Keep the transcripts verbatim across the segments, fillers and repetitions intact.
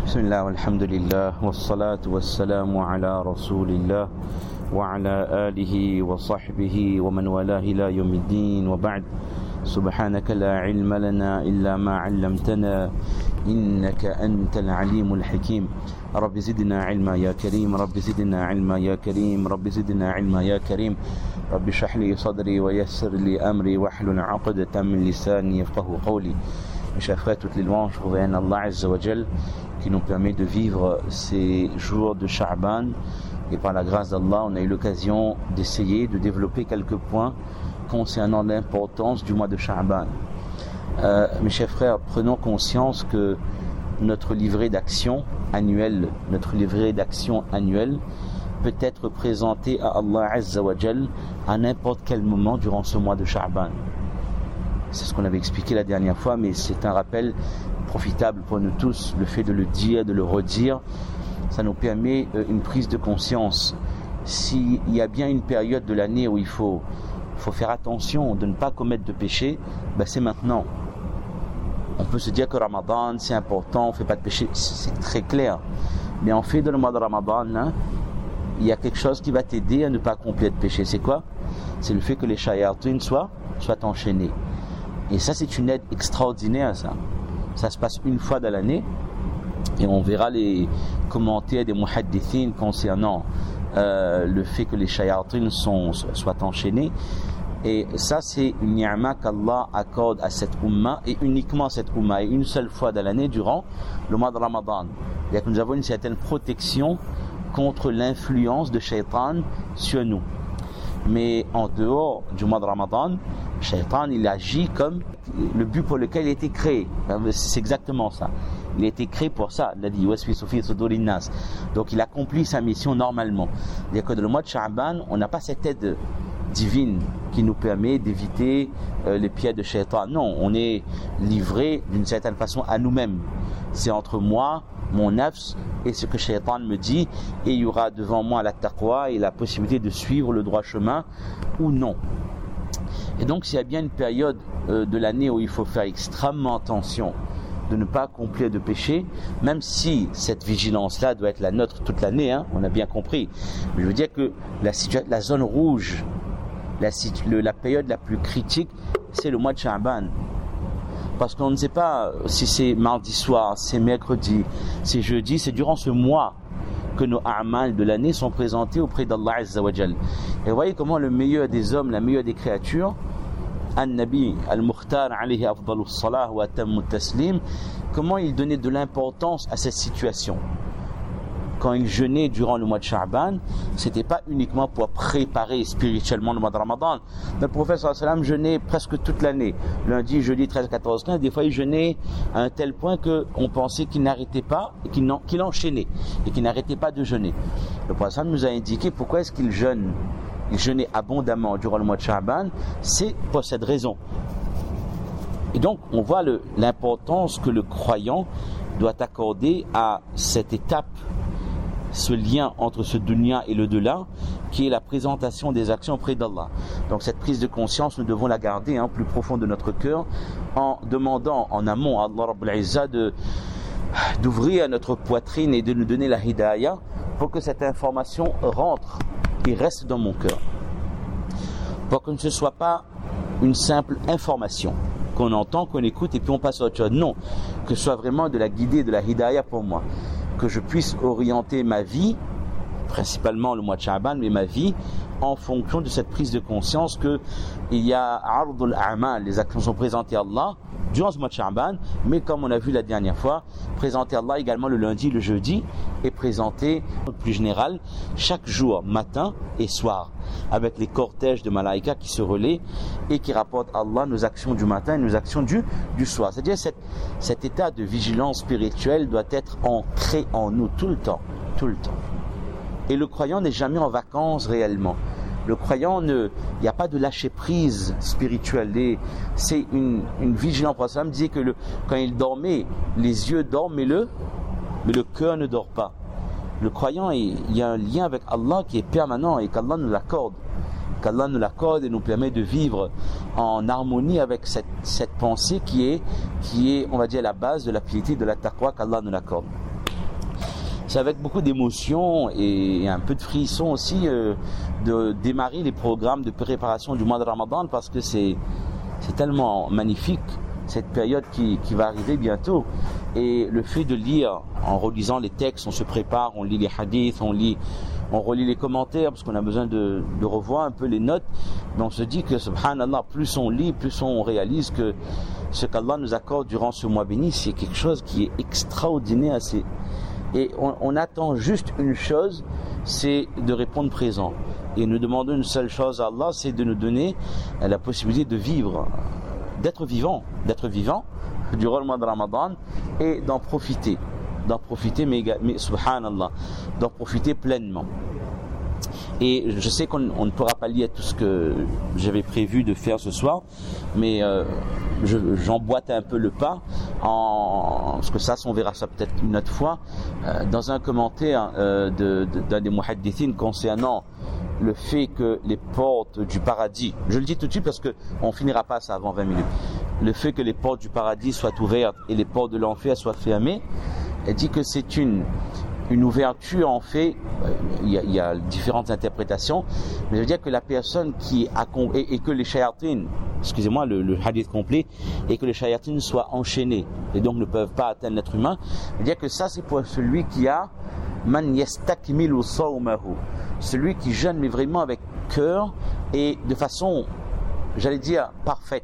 بسم الله والحمد لله والصلاة والسلام على رسول الله وعلى آله وصحبه ومن والاه إلى يوم الدين وبعد سبحانك لا علم لنا إلا ما علمتنا إنك أنت العليم الحكيم رب زدنا علما يا كريم رب زدنا علما يا كريم رب زدنا علما يا كريم رب اشرح لي صدري ويسر لي أمري واحلل عقدة من لساني يفقهوا قولي. Mes chers frères, toutes les louanges reviennent à Allah Azza wa Jal qui nous permet de vivre ces jours de Sha'ban, et par la grâce d'Allah on a eu l'occasion d'essayer de développer quelques points concernant l'importance du mois de Sha'ban. Euh, mes chers frères, prenons conscience que notre livret d'action annuel, notre livret d'action annuel peut être présenté à Allah Azza wa Jal à n'importe quel moment durant ce mois de Sha'ban. C'est ce qu'on avait expliqué la dernière fois, mais c'est un rappel profitable pour nous tous. Le fait de le dire, de le redire, ça nous permet une prise de conscience. S'il y a bien une période de l'année où il faut, faut faire attention de ne pas commettre de péché, ben c'est maintenant. On peut se dire que Ramadan c'est important, on ne fait pas de péché, c'est très clair. Mais en fait, dans le mois de Ramadan, hein, il y a quelque chose qui va t'aider à ne pas accomplir de péché. C'est quoi? C'est le fait que les shayatines soient, soient enchaînés. Et ça, c'est une aide extraordinaire, ça. Ça se passe une fois dans l'année. Et on verra les commentaires des muhaddithines concernant euh, le fait que les shayatines sont, soient enchaînés. Et ça, c'est une ni'ma qu'Allah accorde à cette umma, et uniquement cette umma, et une seule fois dans l'année durant le mois de Ramadan. C'est-à-dire que nous avons une certaine protection contre l'influence de shaitan sur nous. Mais en dehors du mois de Ramadan, Shaitan, il agit comme le but pour lequel il a été créé. C'est exactement ça. Il a été créé pour ça. Donc il accomplit sa mission normalement. C'est-à-dire que dans le mois de Sha'ban, on n'a pas cette aide divine qui nous permet d'éviter euh, les pièges de Shaitan. Non, on est livré d'une certaine façon à nous-mêmes. C'est entre moi, mon nafs et ce que Shaitan me dit, et il y aura devant moi la taqwa et la possibilité de suivre le droit chemin ou non. Et donc s'il y a bien une période euh, de l'année où il faut faire extrêmement attention de ne pas accomplir de péché, même si cette vigilance-là doit être la nôtre toute l'année, hein, on a bien compris. Mais je veux dire que la, situa- la zone rouge, la, situ- le, la période la plus critique, c'est le mois de Sha'ban. Parce qu'on ne sait pas si c'est mardi soir, c'est mercredi, c'est jeudi, c'est durant ce mois que nos a'mal de l'année sont présentés auprès d'Allah Azza wa Jal. Et vous voyez comment le meilleur des hommes, la meilleure des créatures, An-Nabi Al-Mukhtar alayhi afdalus salah wa atammu taslim, comment il donnait de l'importance à cette situation. Quand il jeûnait durant le mois de Sha'ban, c'était pas uniquement pour préparer spirituellement le mois de Ramadan. Le prophète sallallahu alayhi wa sallam jeûnait presque toute l'année. Lundi, jeudi, treize, quatorze, quinze, des fois il jeûnait à un tel point qu'on pensait qu'il n'arrêtait pas, et qu'il, qu'il enchaînait, et qu'il n'arrêtait pas de jeûner. Le prophète sallallahu alayhi wa sallam nous a indiqué pourquoi est-ce qu'il jeûne. Il jeûnait abondamment durant le mois de Sha'ban, c'est pour cette raison. Et donc, on voit le, l'importance que le croyant doit accorder à cette étape, ce lien entre ce dunya et le delà, qui est la présentation des actions auprès d'Allah. Donc cette prise de conscience, nous devons la garder hein, plus profond de notre cœur, en demandant en amont à Allah Rabbul Izzah de, d'ouvrir notre poitrine et de nous donner la hidayah pour que cette information rentre et reste dans mon cœur, pour que ce ne soit pas une simple information qu'on entend, qu'on écoute et puis on passe à autre chose. Non, que ce soit vraiment de la guidée, de la hidayah pour moi, que je puisse orienter ma vie, principalement le mois de Sha'ban, mais ma vie, en fonction de cette prise de conscience que il y a ardul a'mal, les actions sont présentées à Allah durant ce mois de Sha'ban, mais comme on a vu la dernière fois, présentées à Allah également le lundi, le jeudi, et présentées plus général chaque jour, matin et soir, avec les cortèges de malaïka qui se relaient et qui rapportent à Allah nos actions du matin et nos actions du, du soir. C'est-à-dire cette, cet état de vigilance spirituelle doit être ancré en nous tout le temps, tout le temps. Et le croyant n'est jamais en vacances réellement. Le croyant, ne, il n'y a pas de lâcher prise spirituelle. Et c'est une, une vigilance. Le prophète disait que le, quand il dormait, les yeux dorment, mais le, mais le cœur ne dort pas. Le croyant, il, il y a un lien avec Allah qui est permanent et qu'Allah nous l'accorde. Qu'Allah nous l'accorde et nous permet de vivre en harmonie avec cette, cette pensée qui est, qui est, on va dire, la base de la piété, de la taqwa qu'Allah nous l'accorde. c'est avec beaucoup d'émotion et un peu de frisson aussi euh, de démarrer les programmes de préparation du mois de Ramadan, parce que c'est c'est tellement magnifique cette période qui, qui va arriver bientôt. Et le fait de lire, en relisant les textes, on se prépare, on lit les hadiths, on lit, on relit les commentaires, parce qu'on a besoin de, de revoir un peu les notes. Mais on se dit que, subhanallah, plus on lit, plus on réalise que ce qu'Allah nous accorde durant ce mois béni, c'est quelque chose qui est extraordinaire. C'est, et on, on attend juste une chose, c'est de répondre présent. Et nous demandons une seule chose à Allah, c'est de nous donner la possibilité de vivre, d'être vivant, d'être vivant durant le mois de Ramadan et d'en profiter, d'en profiter, mais, mais subhanallah, d'en profiter pleinement. Et je sais qu'on on ne pourra pas lire tout ce que j'avais prévu de faire ce soir, mais euh, je, j'emboîte un peu le pas, en, parce que ça, on verra ça peut-être une autre fois, euh, dans un commentaire euh, de, de, d'un des muhaddithines concernant le fait que les portes du paradis, je le dis tout de suite parce que on finira pas ça avant vingt minutes, le fait que les portes du paradis soient ouvertes et les portes de l'enfer soient fermées, elle dit que c'est une une ouverture, en fait, il y a, il y a différentes interprétations, mais je veux dire que la personne qui a, et, et que les shayatines, excusez-moi le, le hadith complet, et que les shayatines soient enchaînées et donc ne peuvent pas atteindre l'être humain, je veux dire que ça c'est pour celui qui a man yastakmilu sawmahu, celui qui jeûne mais vraiment avec cœur et de façon, j'allais dire, parfaite.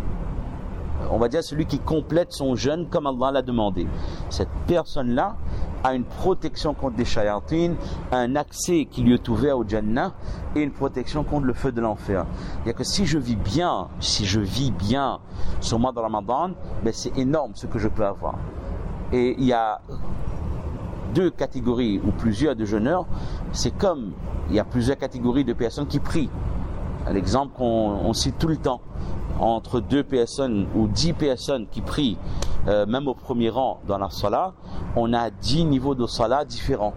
On va dire celui qui complète son jeûne comme Allah l'a demandé. Cette personne-là a une protection contre des shayatines, un accès qui lui est ouvert au Jannah et une protection contre le feu de l'enfer. Il y a que si je vis bien, si je vis bien ce mois de Ramadan, ben c'est énorme ce que je peux avoir. Et il y a deux catégories ou plusieurs de jeûneurs. C'est comme il y a plusieurs catégories de personnes qui prient. L'exemple qu'on on cite tout le temps. Entre deux personnes ou dix personnes qui prient, euh, même au premier rang dans la salat, on a dix niveaux de salat différents,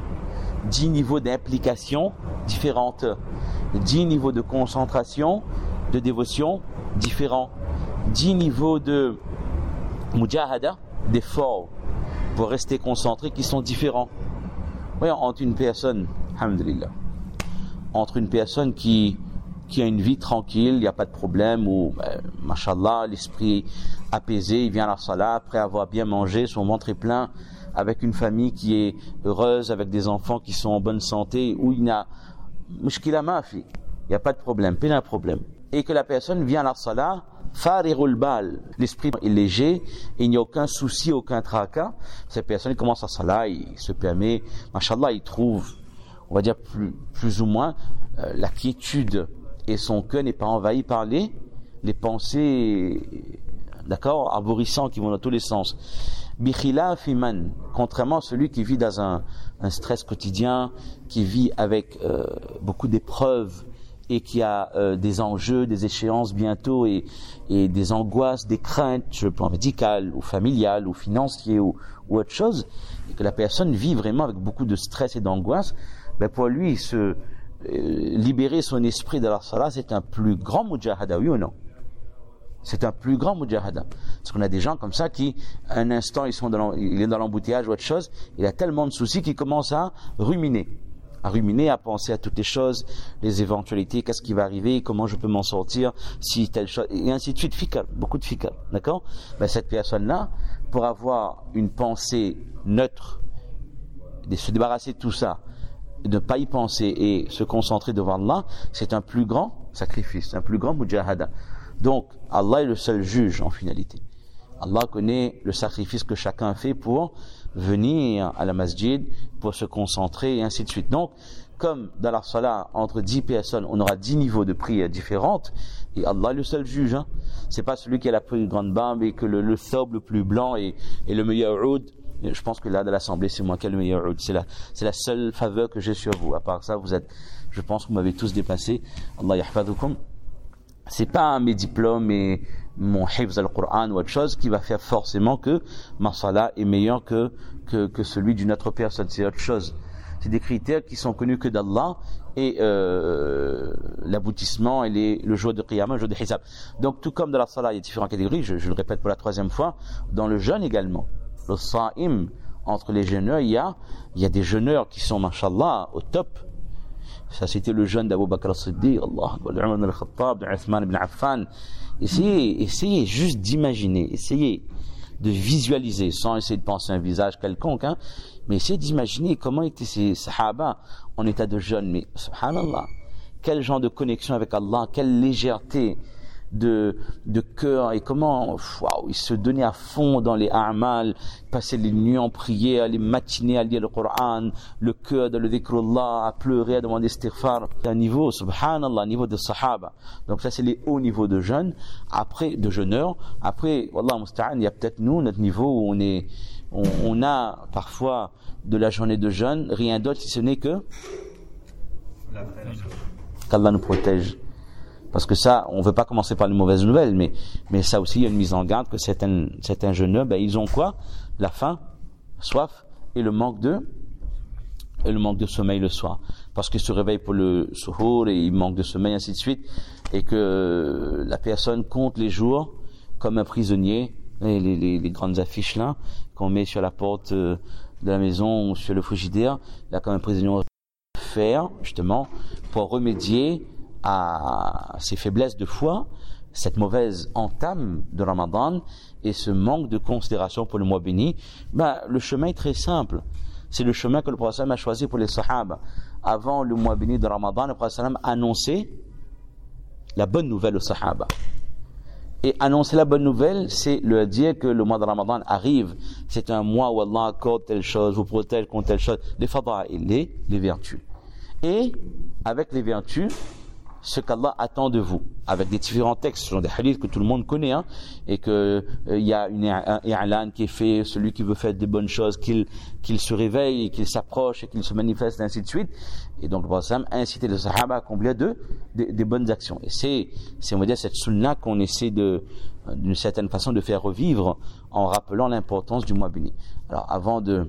dix niveaux d'implication différentes, dix niveaux de concentration, de dévotion différents, dix niveaux de mujahada, d'effort pour rester concentré qui sont différents. Oui, entre une personne, alhamdulillah, entre une personne qui qui a une vie tranquille, il n'y a pas de problème, ou, ben, mashallah, l'esprit apaisé, il vient à la salat, après avoir bien mangé, son ventre est plein, avec une famille qui est heureuse, avec des enfants qui sont en bonne santé, où il n'y a, mushkila mafi, il n'y a pas de problème, pas de problème. Et que la personne vient à la salat, farirul bal, l'esprit est léger, et il n'y a aucun souci, aucun tracas, cette personne commence à salat, il se permet, mashallah, il trouve, on va dire plus, plus ou moins, euh, la quiétude, et son cœur n'est pas envahi par les, les pensées, d'accord, arborescentes qui vont dans tous les sens. Bikhilaf iman, contrairement à celui qui vit dans un, un stress quotidien, qui vit avec euh, beaucoup d'épreuves et qui a euh, des enjeux, des échéances bientôt et, et des angoisses, des craintes, je pense médicales ou familiales ou financières ou, ou autre chose, et que la personne vit vraiment avec beaucoup de stress et d'angoisse, ben pour lui, ce libérer son esprit de la salat, c'est un plus grand mujahada, oui ou non? C'est un plus grand mujahada. Parce qu'on a des gens comme ça qui, un instant, ils sont dans il est dans l'embouteillage ou autre chose, il a tellement de soucis qu'il commence à ruminer. À ruminer, à penser à toutes les choses, les éventualités, qu'est-ce qui va arriver, comment je peux m'en sortir, si telle chose, et ainsi de suite, fikal, beaucoup de fikal, d'accord? Ben, cette personne-là, pour avoir une pensée neutre, de se débarrasser de tout ça, de ne pas y penser et se concentrer devant Allah, c'est un plus grand sacrifice, un plus grand mujahada. Donc, Allah est le seul juge en finalité. Allah connaît le sacrifice que chacun fait pour venir à la masjid, pour se concentrer et ainsi de suite. Donc, comme dans la salat, entre dix personnes, on aura dix niveaux de prière différentes, et Allah est le seul juge. Hein. C'est pas celui qui a la plus grande barbe et que le, le thobe le plus blanc et, et le meilleur oud. Je pense que là, de l'Assemblée, c'est moi qui ai le meilleur oud. C'est la, c'est la seule faveur que j'ai sur vous. À part ça, vous êtes, je pense que vous m'avez tous dépassé. Allah yahfadhukum. C'est pas mes diplômes et mon hifz al-Qur'an ou autre chose qui va faire forcément que ma salat est meilleure que, que, que celui d'une autre personne. C'est autre chose. C'est des critères qui sont connus que d'Allah et euh, l'aboutissement et les, le jour de Qiyamah, le jour de Hisab. Donc, tout comme dans la salat, il y a différentes catégories, je, je le répète pour la troisième fois, dans le jeûne également. Le sa'im, entre les jeûneurs, il y a, il y a des jeûneurs qui sont, mashallah, au top. Ça, c'était le jeûne d'Abu Bakr as-Siddiq, Allah, Umar ibn al-Khattab, Uthman ibn Affan. Essayez, essayez juste d'imaginer, essayez de visualiser, sans essayer de penser à un visage quelconque, hein, mais essayez d'imaginer comment étaient ces sahaba en état de jeûne. Mais, subhanallah, quel genre de connexion avec Allah, quelle légèreté de, de cœur, et comment, waouh, ils se donnaient à fond dans les a'mal, passaient les nuits en prière, les matinées à lire le Coran, le cœur dans le dhikrullah, à pleurer, à demander istighfar. C'est un niveau, subhanallah, un niveau de sahaba. Donc ça, c'est les hauts niveaux de jeûne, après, de jeûneurs. Après, wallah musta'an, il y a peut-être nous, notre niveau où on est, on, on a parfois de la journée de jeûne, rien d'autre si ce n'est que qu'Allah nous protège. Parce que ça, on ne veut pas commencer par les mauvaises nouvelles, mais, mais ça aussi, il y a une mise en garde que certains, certains jeûneurs, ben, ils ont quoi? La faim, soif et le manque de, et le manque de sommeil le soir. Parce qu'ils se réveillent pour le suhour et ils manquent de sommeil, ainsi de suite. Et que la personne compte les jours comme un prisonnier. Les, les, les grandes affiches là, qu'on met sur la porte de la maison ou sur le frigidaire, là, comme un prisonnier faire, justement, pour remédier à ces faiblesses de foi, cette mauvaise entame de Ramadan et ce manque de considération pour le mois béni. Ben, le chemin est très simple. C'est le chemin que le prophète a choisi pour les sahaba. Avant le mois béni de Ramadan, le prophète a annoncé la bonne nouvelle aux sahaba. Et annoncer la bonne nouvelle, c'est leur dire que le mois de Ramadan arrive. C'est un mois où Allah accorde telle chose, vous protège contre telle chose. Les fada'il, les, les vertus. Et avec les vertus, ce qu'Allah attend de vous, avec des différents textes, ce sont des hadiths que tout le monde connaît, hein, et que il euh, y a une, un i'lan qui est fait, celui qui veut faire des bonnes choses, qu'il qu'il se réveille, qu'il s'approche et qu'il se manifeste, ainsi de suite. Et donc le prophète a incité les sahaba à accomplir de, de, de bonnes actions. Et c'est, c'est on va dire cette sunna qu'on essaie de, d'une certaine façon, de faire revivre en rappelant l'importance du mois béni. Alors avant de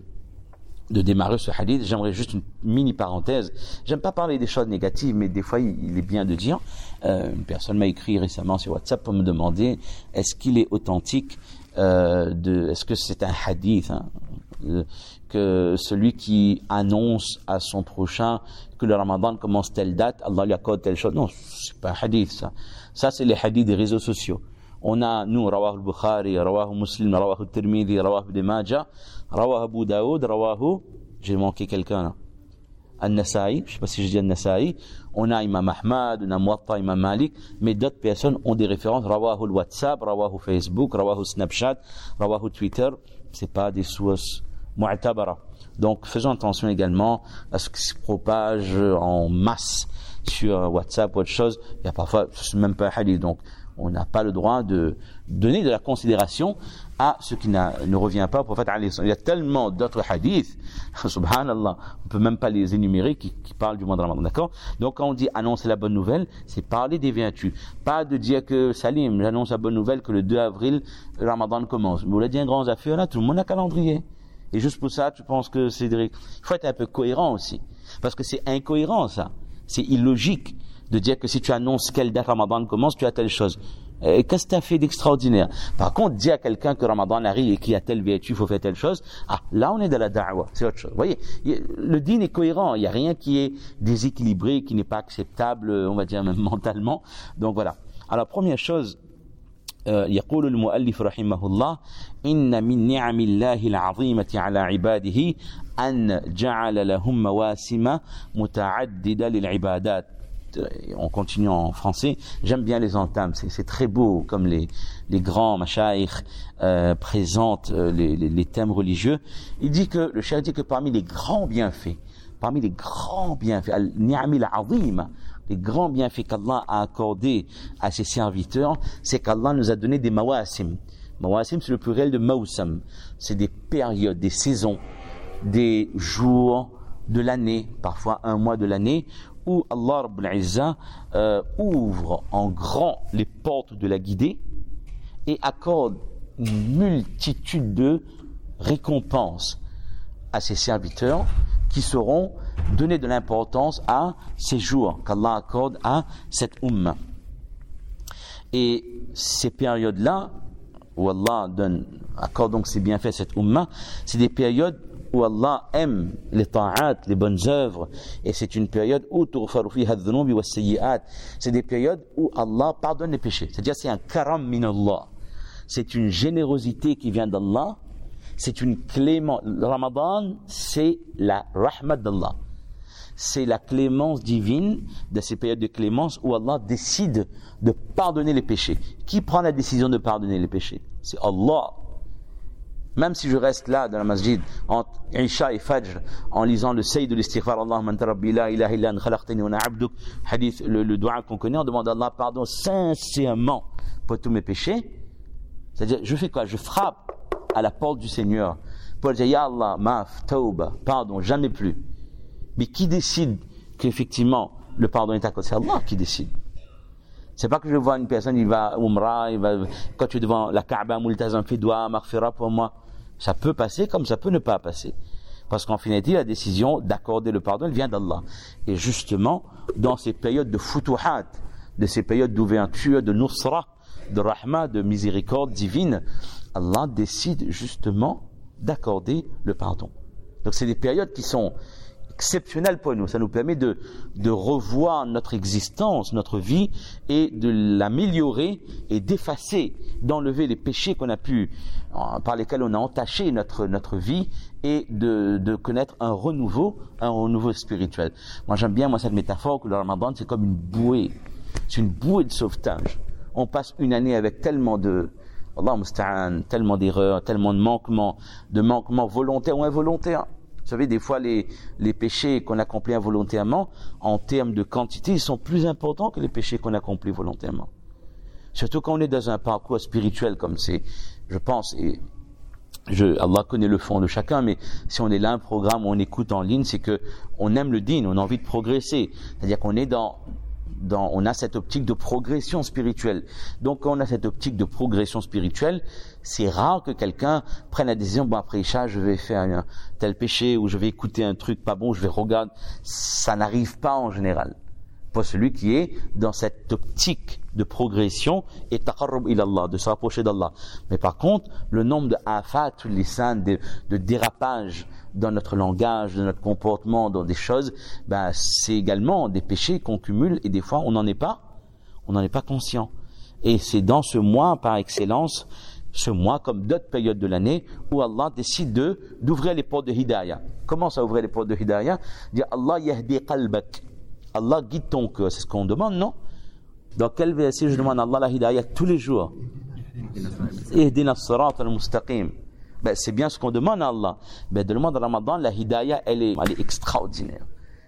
de démarrer ce hadith, j'aimerais juste une mini parenthèse. J'aime pas parler des choses négatives, mais des fois il est bien de dire. Euh, une personne m'a écrit récemment sur WhatsApp pour me demander est-ce qu'il est authentique, euh, de, est-ce que c'est un hadith, hein, euh, que celui qui annonce à son prochain que le Ramadan commence telle date, Allah lui accorde telle chose. Non, c'est pas un hadith ça. Ça c'est les hadiths des réseaux sociaux. On a, nous, Rawah al-Bukhari, Rawah Muslim, Rawah al-Tirmidhi, Rawah Ibn Majah, Rawah Abu Daoud, Rawah, j'ai manqué quelqu'un là, An-Nasa'i, je sais pas si je dis An-Nasa'i, on a Imam Ahmad, on a Muwatta, Imam Malik, mais d'autres personnes ont des références, Rawah al-WhatsApp, Rawah Facebook, Rawah al-Snapchat, Rawah al-Twitter, c'est pas des sources mu'tabara. Donc faisons attention également à ce qui se propage en masse sur WhatsApp ou autre chose, il y a parfois, c'est même pas un hadith, donc on n'a pas le droit de donner de la considération à ce qui ne revient pas au prophète alayhi salam. Il y a tellement d'autres hadiths, subhanallah, on peut même pas les énumérer, qui, qui parlent du mois de Ramadan, d'accord? Donc quand on dit annoncer la bonne nouvelle, c'est parler des vertus, pas de dire que Salim, j'annonce la bonne nouvelle que le deux avril, le Ramadan commence. Vous l'avez dit, un grand affaire là, tout le monde a calendrier. Et juste pour ça, tu penses que c'est... Il faut être un peu cohérent aussi, parce que c'est incohérent ça, c'est illogique de dire que si tu annonces quelle date Ramadan commence, tu as telle chose. Et qu'est-ce que tu as fait d'extraordinaire? Par contre, dire à quelqu'un que Ramadan arrive et qu'il y a telle vertu, il faut faire telle chose, ah, là on est dans la da'wa, c'est autre chose. Vous voyez, le dîn est cohérent, il n'y a rien qui est déséquilibré, qui n'est pas acceptable, on va dire même mentalement. Donc voilà. Alors première chose, يقول المؤلف رحمه الله إن من نعم الله العظيمة على عباده أن جعل لهم مواسم متعددة للعبادات. On continue en français. J'aime bien les entames, c'est, c'est très beau comme les, les grands mashaïkh euh, présentent euh, les, les, les thèmes religieux. Il dit que, le cheikh dit que parmi les grands bienfaits, parmi les grands bienfaits, al-ni'ami al-azim, les grands bienfaits qu'Allah a accordés à ses serviteurs, c'est qu'Allah nous a donné des mawasim. Mawasim, c'est le pluriel de mawsam. C'est des périodes, des saisons, des jours de l'année, parfois un mois de l'année, où Allah Rabbul Izzah euh, ouvre en grand les portes de la guidée et accorde une multitude de récompenses à ses serviteurs qui seront donnés de l'importance à ces jours qu'Allah accorde à cette umma. Et ces périodes-là, où Allah donne, accorde donc ses bienfaits à cette Ummah, c'est des périodes où Allah aime les ta'at, les bonnes œuvres, et c'est une période où tughfaru fiha adh-dhunubi was-sayyi'at. C'est des périodes où Allah pardonne les péchés. C'est-à-dire c'est un karam min Allah. C'est une générosité qui vient d'Allah. C'est une clémence. Le Ramadan, c'est la rahmat d'Allah. C'est la clémence divine de ces périodes de clémence où Allah décide de pardonner les péchés. Qui prend la décision de pardonner les péchés? C'est Allah. Même si je reste là dans la masjid entre Isha et Fajr en lisant le Sayyid de l'istighfar, Allahumma anta rabbi la ilaha illa anta khalaqtani wa ana abduk, hadith, le, le dua qu'on connaît, on demande à Allah pardon sincèrement pour tous mes péchés. C'est-à-dire, je fais quoi? Je frappe à la porte du Seigneur pour dire ya Allah, maf, tauba, pardon, jamais plus. Mais qui décide qu'effectivement le pardon est accordé? C'est Allah qui décide. C'est pas que je vois une personne, il va Umrah, il va, quand tu es devant la Kaaba, multazam fi dua, maghfira pour moi. Ça peut passer comme ça peut ne pas passer. Parce qu'en finalité, la décision d'accorder le pardon, elle vient d'Allah. Et justement, dans ces périodes de futuhat, de ces périodes d'ouverture, de nusra, de rahma, de miséricorde divine, Allah décide justement d'accorder le pardon. Donc c'est des périodes qui sont exceptionnelles pour nous. Ça nous permet de, de revoir notre existence, notre vie, et de l'améliorer et d'effacer, d'enlever les péchés qu'on a pu, par lesquels on a entaché notre, notre vie, et de, de connaître un renouveau, un renouveau spirituel. Moi j'aime bien moi cette métaphore que le Ramadan c'est comme une bouée. C'est une bouée de sauvetage. On passe une année avec tellement de, Allah musta'an, tellement d'erreurs, tellement de manquements, de manquements volontaires ou involontaires. Vous savez, des fois, les, les péchés qu'on accomplit involontairement, en termes de quantité, ils sont plus importants que les péchés qu'on accomplit volontairement. Surtout quand on est dans un parcours spirituel comme c'est, je pense, et je, Allah connaît le fond de chacun, mais si on est là, un programme où on écoute en ligne, c'est que on aime le dîn, on a envie de progresser. C'est-à-dire qu'on est dans, dans, on a cette optique de progression spirituelle. Donc, quand on a cette optique de progression spirituelle, c'est rare que quelqu'un prenne la décision, bon, après Isha, je vais faire un tel péché, ou je vais écouter un truc pas bon, je vais regarder. Ça n'arrive pas en général. Pour celui qui est dans cette optique de progression et taqarrub ila Allah, de se rapprocher d'Allah. Mais par contre, le nombre de afat, lisan, de, de dérapages dans notre langage, dans notre comportement, dans des choses, ben, c'est également des péchés qu'on cumule et des fois on n'en est pas, on n'en est pas conscient. Et c'est dans ce mois par excellence, ce mois comme d'autres périodes de l'année, où Allah décide de, d'ouvrir les portes de Hidayah. Comment ça ouvrir les portes de Hidayah? Dire Allah yahdi qalbak. Allah guide ton cœur. C'est ce qu'on demande, non? Dans quel verset je demande à Allah la Hidayah tous les jours? Ihdina as-sirat al-mustaqim. Ben, c'est bien ce qu'on demande à Allah. Ben, de le mois de Ramadan, la Hidayah, elle est, elle est extraordinaire.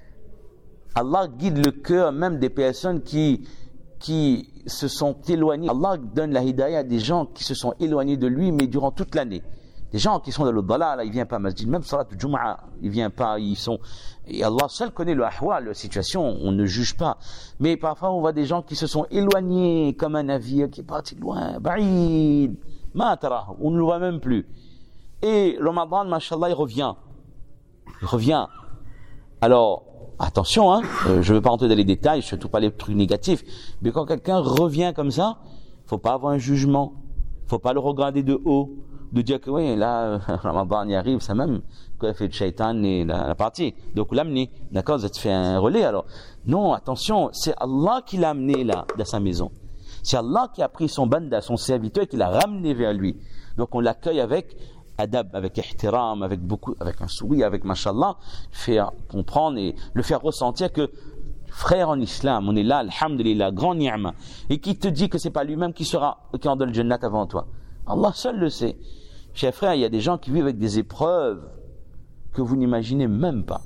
Allah guide le cœur même des personnes qui, qui se sont éloignées. Allah donne la Hidayah à des gens qui se sont éloignés de lui, mais durant toute l'année. Des gens qui sont dans le dalal, ils viennent pas à masjid, même salat al-jum'a, ils viennent pas, ils sont, et Allah seul connaît le ahwal, la situation, on ne juge pas. Mais parfois, on voit des gens qui se sont éloignés, comme un navire qui est parti loin, ba'id, ma tara, on ne le voit même plus. Et Ramadan, mashallah, il revient. Il revient. Alors, attention, hein, euh, je ne veux pas rentrer dans les détails, surtout pas les trucs négatifs, mais quand quelqu'un revient comme ça, faut pas avoir un jugement, faut pas le regarder de haut, de dire que oui, là, Ramadan y arrive, ça même, quoi fait le shaitan et la, la partie. Donc, l'amener, d'accord, ça te fait un relais alors. Non, attention, c'est Allah qui l'a amené là, dans sa maison. C'est Allah qui a pris son banda, son serviteur, et qui l'a ramené vers lui. Donc, on l'accueille avec adab, avec ihtiram, avec beaucoup, avec un sourire, avec mashallah, faire comprendre et le faire ressentir que, frère en islam, on est là, alhamdulillah, grand ni'ma, et qui te dit que c'est pas lui-même qui sera, qui en donne le jannat avant toi. Allah seul le sait. Chers frères, il y a des gens qui vivent avec des épreuves que vous n'imaginez même pas.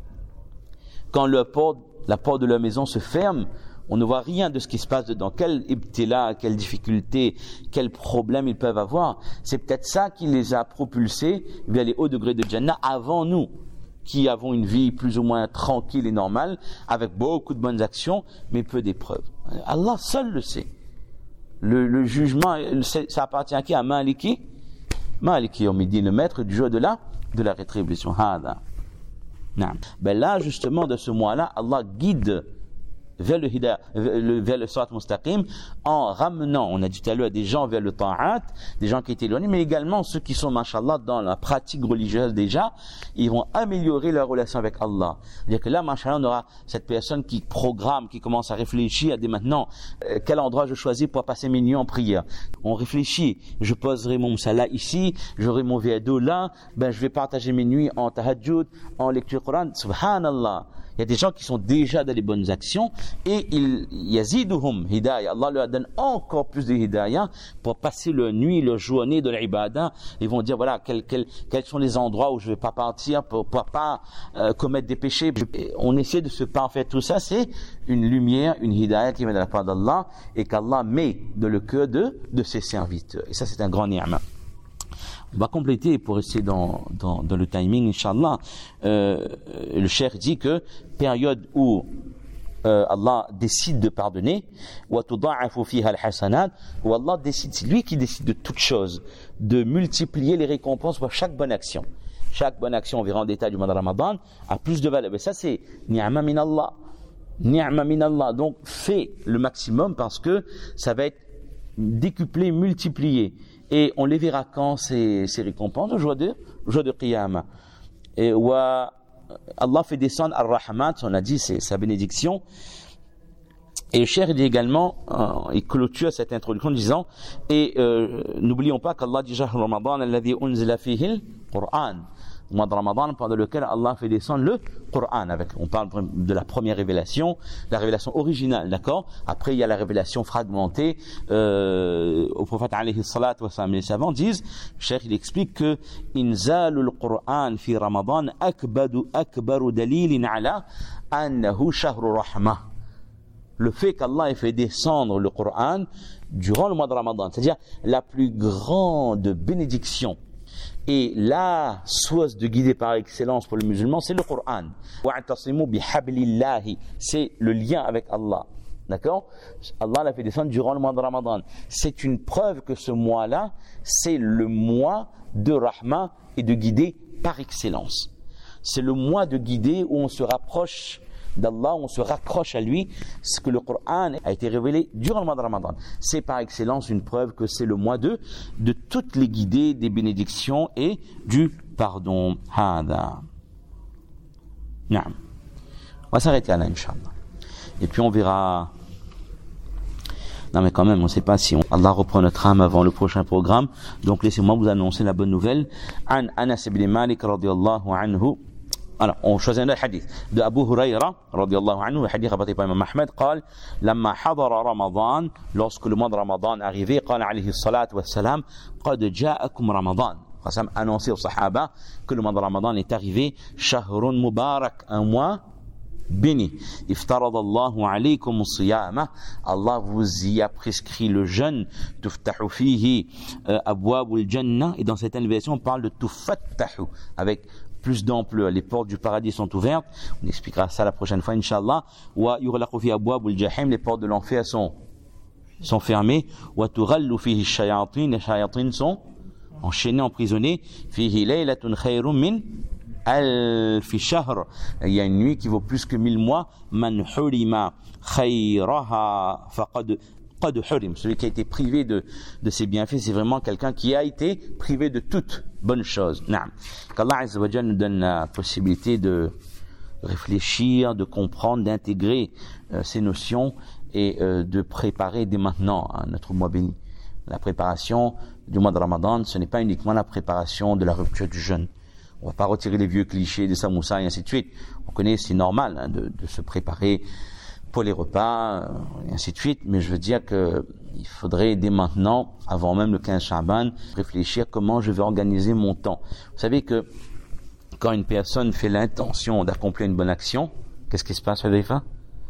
Quand le porte, la porte de leur maison se ferme, on ne voit rien de ce qui se passe dedans. Quel ibtila, quelle difficulté, quel problème ils peuvent avoir. C'est peut-être ça qui les a propulsés vers les hauts degrés de Jannah avant nous, qui avons une vie plus ou moins tranquille et normale, avec beaucoup de bonnes actions, mais peu d'épreuves. Allah seul le sait. Le, le jugement, ça appartient à qui? À Maliki? Maliki, on me dit le maître du jour de la, de la rétribution. Hada. Ben là, justement, de ce mois-là, Allah guide vers le hidayah, vers le sirat mustaqim, en ramenant, on a dit tout à l'heure, des gens vers le ta'at, des gens qui étaient éloignés, mais également ceux qui sont, mashallah, dans la pratique religieuse déjà, ils vont améliorer leur relation avec Allah. C'est-à-dire que là, mashallah, on aura cette personne qui programme, qui commence à réfléchir, à dire maintenant, euh, quel endroit je choisis pour passer mes nuits en prière. On réfléchit, je poserai mon msala ici, j'aurai mon verre d'eau là, ben je vais partager mes nuits en tahajjud, en lecture Coran, subhanallah. Il y a des gens qui sont déjà dans les bonnes actions et ils yaziduhum hidayah. Allah leur donne encore plus de hidayah pour passer leur nuit, leur journée de l'ibada. Ils vont dire voilà quels, quels, quels sont les endroits où je vais pas partir pour, pour pas euh, commettre des péchés. On essaie de se parfaire. Tout ça, c'est une lumière, une hidayah qui vient de la part d'Allah et qu'Allah met dans le cœur de, de ses serviteurs. Et ça, c'est un grand ni'ma. On va compléter pour rester dans, dans, dans le timing, Inch'Allah. Euh, le cheikh dit que période où euh, Allah décide de pardonner, où Allah décide, c'est lui qui décide de toutes choses, de multiplier les récompenses pour chaque bonne action. Chaque bonne action, on verra en détail du mois de Ramadan, a plus de valeur. Mais ça, c'est ni'ma min Allah. Ni'ma min Allah. Donc, fais le maximum parce que ça va être décuplé, multiplié. Et on les verra quand ces, ces récompenses, le jour de, le jour de Qiyamah. Et où Allah fait descendre Ar-Rahmat, on a dit, c'est sa bénédiction. Et le cheikh dit également, euh, il clôture cette introduction en disant, et euh, n'oublions pas qu'Allah dit, Jahr Ramadan, alladhi unzila fihi al-Qur'an. Le mois de Ramadan, pendant lequel Allah fait descendre le Coran. Avec, on parle de la première révélation, la révélation originale, d'accord. Après, il y a la révélation fragmentée euh, au prophète alayhi salatu wa sallam. Les savants disent, Cheikh, il explique que inzalul Qur'an fi Ramadan akbadu akbaru dalilin ala annahu shahru rahmah. Le fait qu'Allah ait fait descendre le Coran durant le mois de Ramadan, c'est-à-dire la plus grande bénédiction et la source de guider par excellence pour le musulman, c'est le Coran. Wa'tasimu bihablillahi, c'est le lien avec Allah. D'accord? Allah l'a fait descendre durant le mois de Ramadan. C'est une preuve que ce mois-là, c'est le mois de rahma et de guider par excellence. C'est le mois de guider où on se rapproche d'Allah, on se raccroche à lui, ce que le Coran a été révélé durant le mois de Ramadan. C'est par excellence une preuve que c'est le mois de, de toutes les guidées, des bénédictions et du pardon. Hada. Naam. On va s'arrêter là, Inch'Allah. Et puis on verra. Non mais quand même, on ne sait pas si on... Allah reprend notre âme avant le prochain programme. Donc laissez-moi vous annoncer la bonne nouvelle. An Anas ibn Malik radiyallahu anhu. Alors, on choisit un hadith de Abu Huraira, radiyallahu anhu, le hadith rapporté par Imam Ahmed, قال, لما حضر رمضان, lorsque le mois de Ramadan arrivait, قال عليه الصلاة والسلام, قد جاءكم رمضان. Rassam annoncé aux Sahaba que le mois de Ramadan est arrivé, شهر مبارك, un mois béni. افترض الله عليكم الصيام, Allah vous y a prescrit le jeûne, تفتح فيه أبواب الجنة, et dans cette version on parle de تفتح, avec plus d'ampleur, les portes du paradis sont ouvertes. On expliquera ça la prochaine fois, Inch'Allah. Wa yughlaqu fi abwabul jahim, les portes de l'enfer sont, sont fermées. Wa tughallu fihi shayatin, les shayatins sont enchaînés, emprisonnés. Fihi laylatun khayrun min alfi shahr. Il y a une nuit qui vaut plus que mille mois. Man hurima khayraha faqad qad hurim. Celui qui a été privé de, de ses bienfaits, c'est vraiment quelqu'un qui a été privé de toute bonne chose. Naam. Qu'Allah Azza wa Jalla nous donne la possibilité de réfléchir, de comprendre, d'intégrer euh, ces notions et euh, de préparer dès maintenant hein, notre mois béni. La préparation du mois de Ramadan, ce n'est pas uniquement la préparation de la rupture du jeûne. On va pas retirer les vieux clichés de Samoussa et ainsi de suite. On connaît, c'est normal hein, de, de se préparer pour les repas, et ainsi de suite, mais je veux dire que il faudrait dès maintenant, avant même le quinze Sha'ban, réfléchir comment je vais organiser mon temps. Vous savez que quand une personne fait l'intention d'accomplir une bonne action, qu'est-ce qui se passe, Hudayfa?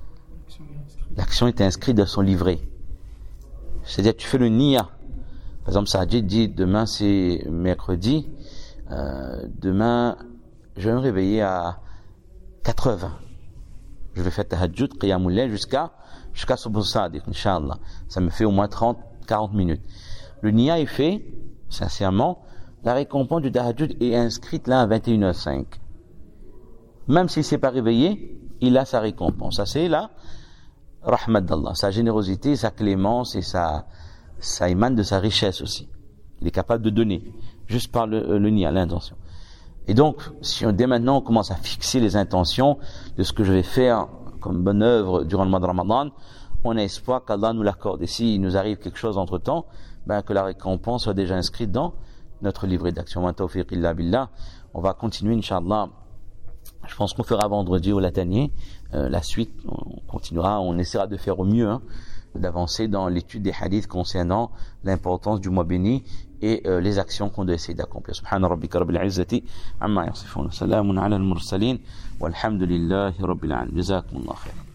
L'action est inscrite dans son livret. C'est-à-dire, tu fais le niya. Par exemple, Saadji dit, demain c'est mercredi, euh, demain je vais me réveiller à quatre heures vingt. Je vais faire tahajjud, qiyamul layl jusqu'à jusqu'à Subh Sadiq, Inch'Allah. Ça me fait au moins trente à quarante minutes. Le niya est fait, sincèrement, la récompense du tahajjud est inscrite là à vingt et une heures cinq. Même s'il ne s'est pas réveillé, il a sa récompense. Ça c'est là, rahmat d'Allah. Sa générosité, sa clémence et sa, ça émane de sa richesse aussi. Il est capable de donner, juste par le, le niyyah, l'intention. Et donc, si on, dès maintenant on commence à fixer les intentions de ce que je vais faire comme bonne œuvre durant le mois de Ramadan, on a espoir qu'Allah nous l'accorde. Et s'il nous arrive quelque chose entre temps, ben, que la récompense soit déjà inscrite dans notre livret d'action. Wa tawfiq illa billah. On va continuer, Inch'Allah. Je pense qu'on fera vendredi au Latanier. Euh, la suite, on continuera, on essaiera de faire au mieux, hein, d'avancer dans l'étude des hadiths concernant l'importance du mois béni et euh, les actions qu'on doit essayer d'accomplir. Subhana rabbika rabbil izzati amma yasifun. Salamun ala al-mursalin. Walhamdulillahi rabbil alamin. Jazakumullah khairan.